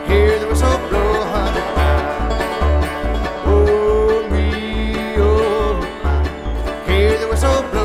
Hear the whistle blow, honey. Oh me, oh my. Hear the whistle blow.